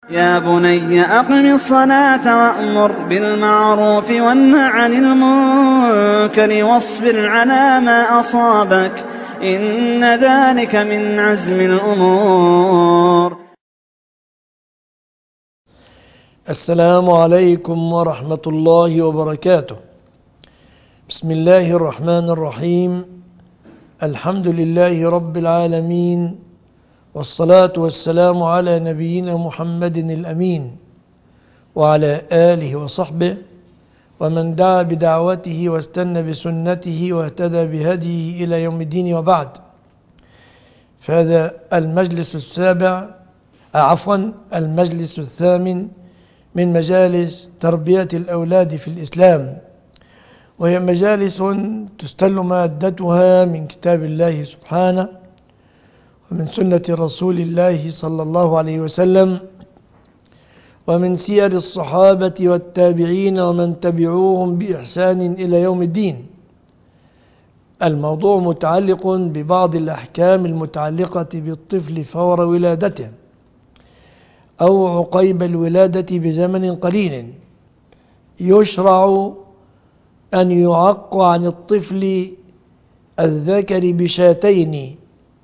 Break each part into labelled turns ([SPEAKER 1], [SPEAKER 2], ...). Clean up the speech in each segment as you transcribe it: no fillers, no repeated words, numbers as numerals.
[SPEAKER 1] يا بني أقم الصلاة وأمر بالمعروف وانه عن المنكر واصبر على ما أصابك إن ذلك من عزم الأمور.
[SPEAKER 2] السلام عليكم ورحمة الله وبركاته. بسم الله الرحمن الرحيم. الحمد لله رب العالمين، والصلاة والسلام على نبينا محمد الأمين وعلى آله وصحبه ومن دعا بدعوته واستنى بسنته واهتدى بهديه إلى يوم الدين، وبعد. فهذا المجلس المجلس الثامن من مجالس تربية الأولاد في الإسلام، وهي مجالس تستل مادتها من كتاب الله سبحانه ومن سنة رسول الله صلى الله عليه وسلم ومن سير الصحابة والتابعين ومن تبعوهم بإحسان إلى يوم الدين. الموضوع متعلق ببعض الأحكام المتعلقة بالطفل فور ولادته أو عقيب الولادة بزمن قليل. يشرع أن يعق عن الطفل الذكر بشاتين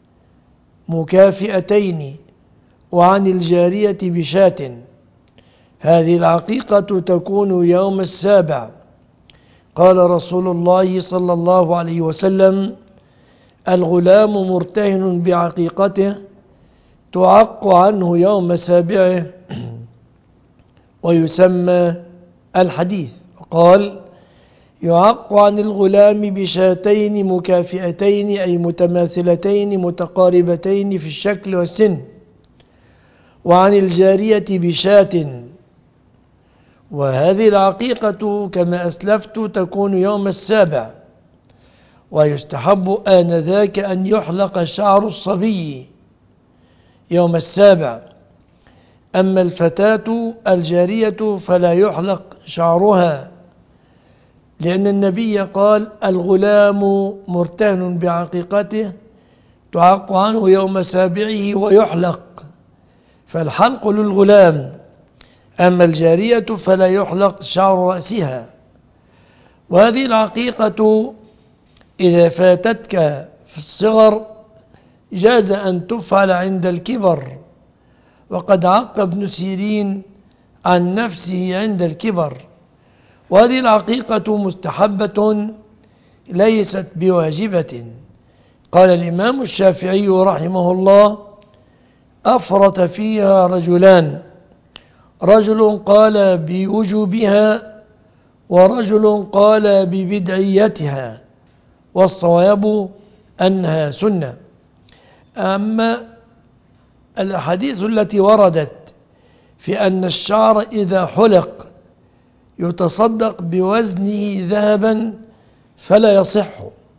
[SPEAKER 2] مكافئتين وعن الجارية بشاة. هذه العقيقة تكون يوم السابع. قال رسول الله صلى الله عليه وسلم: الغلام مرتهن بعقيقته تعق عنه يوم سابعه ويسمى الحديث. وقال: يعق عن الغلام بشاتين مكافئتين أي متماثلتين متقاربتين في الشكل والسن، وعن الجارية بشاة. وهذه العقيقة كما أسلفت تكون يوم السابع، ويستحب آنذاك أن يحلق شعر الصبي يوم السابع. أما الفتاة الجارية فلا يحلق شعرها، لأن النبي قال: الغلام مرتهن بعقيقته تعق عنه يوم سابعه ويحلق، فالحلق للغلام. أما الجارية فلا يحلق شعر رأسها. وهذه العقيقة إذا فاتتك في الصغر جاز أن تفعل عند الكبر، وقد عق ابن سيرين عن نفسه عند الكبر. وهذه العقيقة مستحبة ليست بواجبة. قال الإمام الشافعي رحمه الله: أفرط فيها رجلان، رجل قال بوجوبها ورجل قال ببدعيتها، والصواب أنها سنة. أما الأحاديث التي وردت في أن الشعر إذا حلق يتصدق بوزنه ذهبا فلا يصح،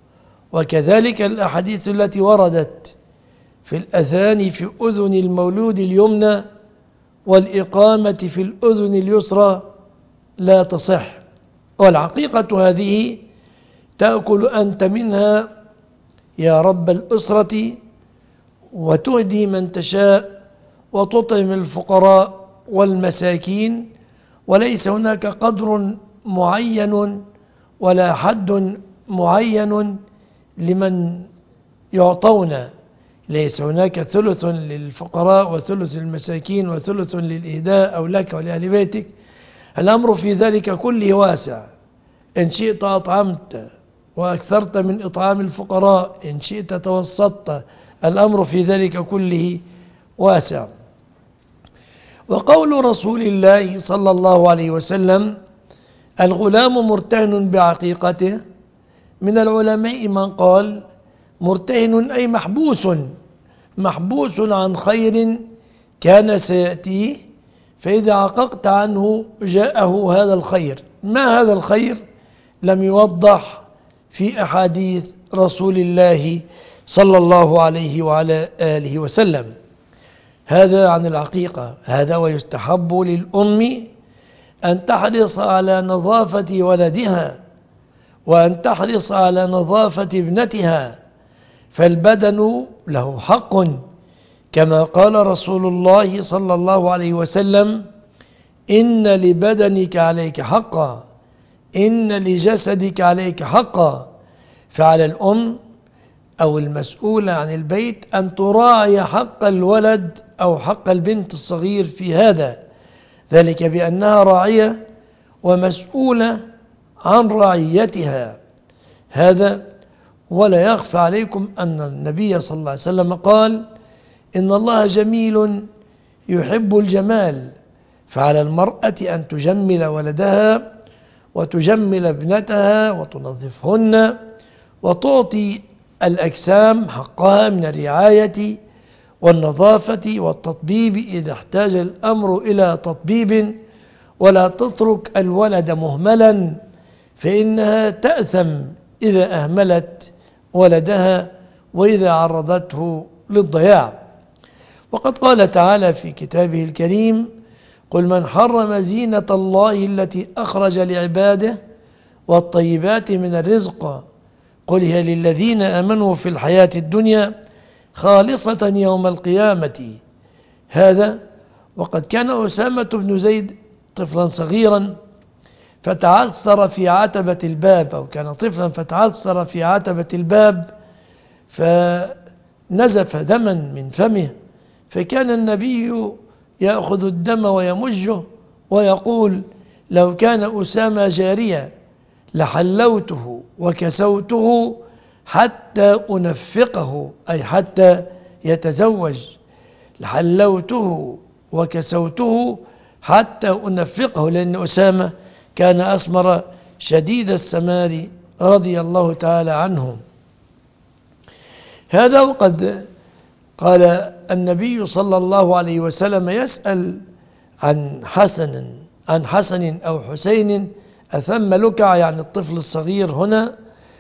[SPEAKER 2] وكذلك الأحاديث التي وردت في الأذان في أذن المولود اليمنى والإقامة في الأذن اليسرى لا تصح. والعقيقة هذه تأكل أنت منها يا رب الأسرة، وتهدي من تشاء، وتطعم الفقراء والمساكين، وليس هناك قدر معين ولا حد معين لمن يعطون. ليس هناك ثلث للفقراء وثلث للمساكين وثلث للإهداء أو لك ولأهل بيتك. الأمر في ذلك كله واسع. إن شئت أطعمت وأكثرت من إطعام الفقراء، إن شئت توسطت. الأمر في ذلك كله واسع. وقول رسول الله صلى الله عليه وسلم: الغلام مرتهن بعقيقته، من العلماء من قال مرتهن أي محبوس عن خير كان سيأتيه، فإذا عققت عنه جاءه هذا الخير. ما هذا الخير لم يوضح في أحاديث رسول الله صلى الله عليه وعلى آله وسلم. هذا عن العقيقة. هذا ويستحب للأم أن تحرص على نظافة ولدها وأن تحرص على نظافة ابنتها، فالبدن له حق كما قال رسول الله صلى الله عليه وسلم: إن لبدنك عليك حقا، إن لجسدك عليك حقا. فعلى الأم أو المسؤولة عن البيت أن تراعي حق الولد أو حق البنت الصغير في هذا، ذلك بأنها راعية ومسؤولة عن رعيتها. هذا ولا يخفى عليكم أن النبي صلى الله عليه وسلم قال: إن الله جميل يحب الجمال، فعلى المرأة أن تجمل ولدها وتجمل ابنتها وتنظفهن وتعطي الأجسام حقها من الرعاية والنظافة والتطبيب إذا احتاج الأمر إلى تطبيب، ولا تترك الولد مهملا، فإنها تأثم إذا أهملت ولدها وإذا عرضته للضياع. وقد قال تعالى في كتابه الكريم: قل من حرم زينة الله التي أخرج لعباده والطيبات من الرزق قل هي للذين آمنوا في الحياة الدنيا خالصة يوم القيامة. هذا وقد كان أسامة بن زيد طفلا صغيرا فتعثر في عتبة الباب، أو كان طفلا فتعثر في عتبة الباب فنزف دما من فمه، فكان النبي يأخذ الدم ويمجه ويقول: لو كان أسامة جارية لحلوته وكسوته حتى أنفقه، أي حتى يتزوج. لحلوته وكسوته حتى أنفقه، لأن أسامة كان أسمر شديد السمار رضي الله تعالى عنه. هذا وقد قال النبي صلى الله عليه وسلم يسأل عن حسن أو حسين أثم لكع، يعني الطفل الصغير هنا،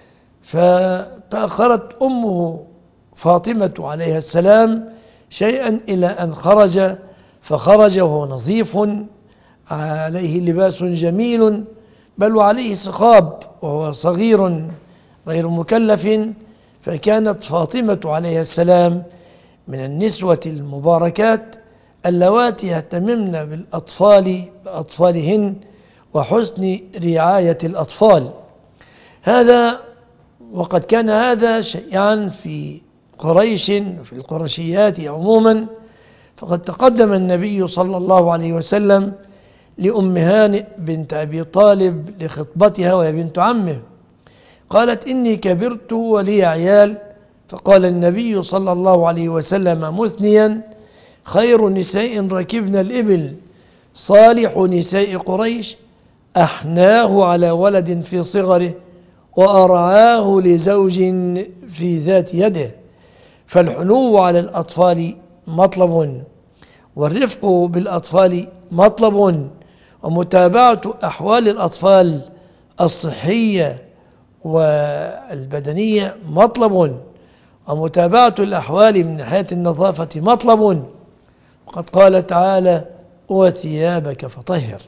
[SPEAKER 2] فتأخرت أمه فاطمة عليها السلام شيئا إلى أن خرج، فخرج وهو نظيف عليه لباس جميل، بل وعليه سخاب وهو صغير غير مكلف. فكانت فاطمة عليها السلام من النسوة المباركات اللواتي يهتممن بأطفالهن وحسن رعاية الأطفال. هذا وقد كان هذا شيئا في قريش وفي القرشيات عموما، فقد تقدم النبي صلى الله عليه وسلم لأم هانئ بنت أبي طالب لخطبتها وهي بنت عمه، قالت: إني كبرت ولي عيال. فقال النبي صلى الله عليه وسلم مثنيا: خير نساء ركبن الإبل صالح نساء قريش أحناه على ولد في صغره وأرعاه لزوج في ذات يده. فالحنو على الأطفال مطلب، والرفق بالأطفال مطلب، ومتابعة أحوال الأطفال الصحية والبدنية مطلب، ومتابعة الأحوال من ناحية النظافة مطلب. وقد قال تعالى: وثيابك فطهر.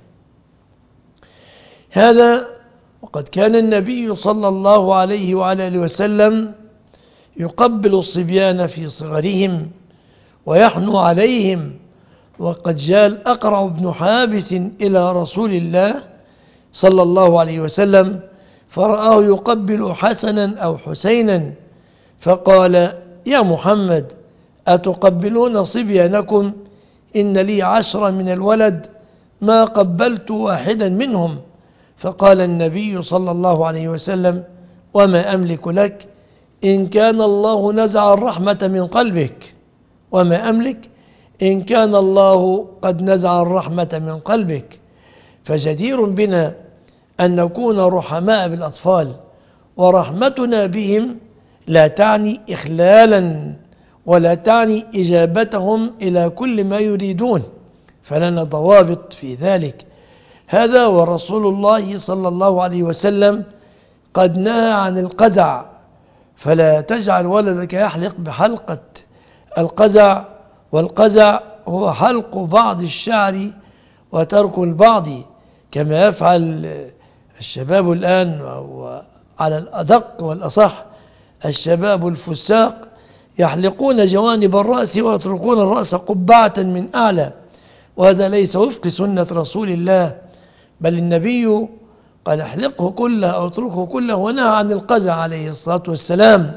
[SPEAKER 2] هذا وقد كان النبي صلى الله عليه وعلى آله وسلم يقبل الصبيان في صغرهم ويحنو عليهم. وقد جاء الأقرع بن حابس إلى رسول الله صلى الله عليه وسلم فرآه يقبل حسنا أو حسينا، فقال: يا محمد، أتقبلون صبيانكم؟ إن لي 10 من الولد ما قبلت واحدا منهم. فقال النبي صلى الله عليه وسلم: وما أملك لك إن كان الله نزع الرحمة من قلبك. وما أملك إن كان الله قد نزع الرحمة من قلبك. فجدير بنا أن نكون رحماء بالأطفال، ورحمتنا بهم لا تعني إخلالا ولا تعني إجابتهم إلى كل ما يريدون، فلنا ضوابط في ذلك. هذا ورسول الله صلى الله عليه وسلم قد نهى عن القزع، فلا تجعل ولدك يحلق بحلقة القزع، والقزع هو حلق بعض الشعر وترك البعض، كما يفعل الشباب الآن، وعلى الأدق والأصح الشباب الفساق يحلقون جوانب الرأس ويتركون الرأس قبعة من أعلى، وهذا ليس وفق سنة رسول الله، بل النبي قال احلقه كله أو اتركه كله، ونهى عن القزع عليه الصلاة والسلام،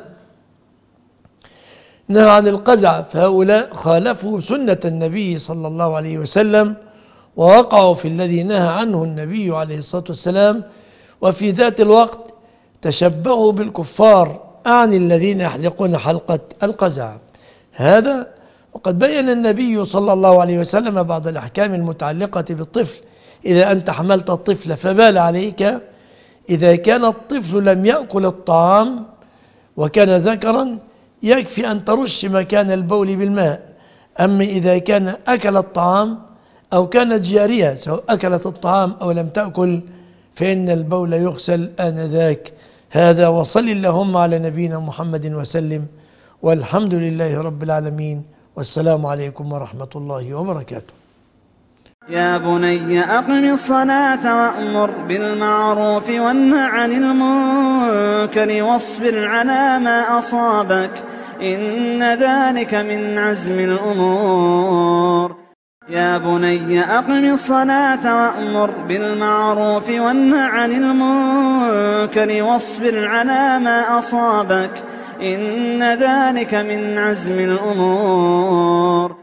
[SPEAKER 2] نهى عن القزع. فهؤلاء خالفوا سنة النبي صلى الله عليه وسلم ووقعوا في الذي نهى عنه النبي عليه الصلاة والسلام، وفي ذات الوقت تشبهوا بالكفار، أعني الذين يحلقون حلقة القزع. هذا وقد بين النبي صلى الله عليه وسلم بعض الأحكام المتعلقة بالطفل. إذا أنت حملت الطفل فبال عليك، إذا كان الطفل لم يأكل الطعام وكان ذكرا يكفي أن ترش مكان البول بالماء. أما إذا كان أكل الطعام أو كانت جارية، سواء أكلت الطعام أو لم تأكل، فإن البول يغسل آنذاك. هذا، وصل اللهم على نبينا محمد وسلم، والحمد لله رب العالمين، والسلام عليكم ورحمة الله وبركاته.
[SPEAKER 1] يا بني أقم الصلاة وأمر بالمعروف وانه عن المنكر واصبر على ما أصابك إن ذلك من عزم الأمور. يا بني أقم الصلاة وأمر بالمعروف وانه عن المنكر واصبر على ما أصابك إن ذلك من عزم الأمور.